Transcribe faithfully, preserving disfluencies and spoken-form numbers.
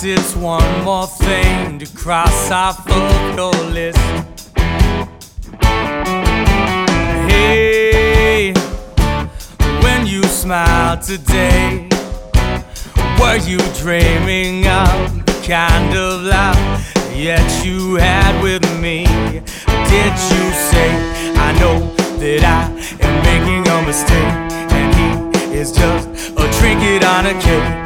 guess it's one more thing to cross off of your list. Hey, when you smiled today, were you dreaming of the kind of life that you had with me? Did you say, I know that I am making a mistake, and he is just a trinket on a cake?